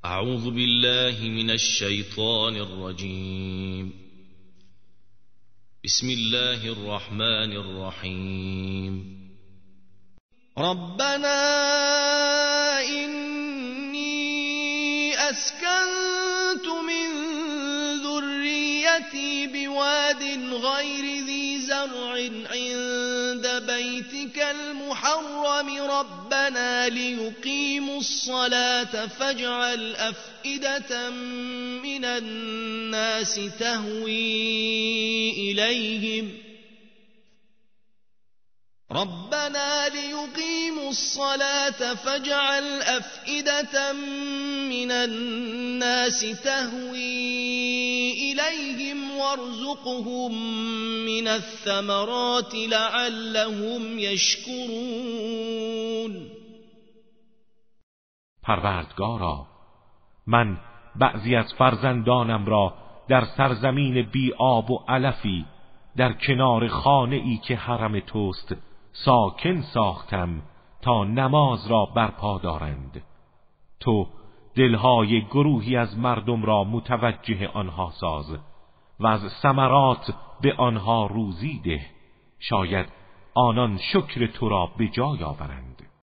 اعوذ بالله من الشیطان الرجیم. بسم الله الرحمن الرحیم. ربنا إني أسكنت من ذريتي بواد غير ذي زرع عند بيتك المحرم ربنا ليقيموا الصلاة فاجعل أفئدة من الناس تهوي إليهم ربنا ليقيموا الصلاة فاجعل أفئدة من الناس تهوي إليهم وارزقهم من الثمرات لعلهم يشكرون. پروردگارا، من بعضی از فرزندانم را در سرزمین بی آب و علفی در کنار خانه ای که حرم توست ساکن ساختم تا نماز را برپا دارند. تو دلهای گروهی از مردم را متوجه آنها ساز و از ثمرات به آنها روزی ده، شاید آنان شکر تو را به جای آورند.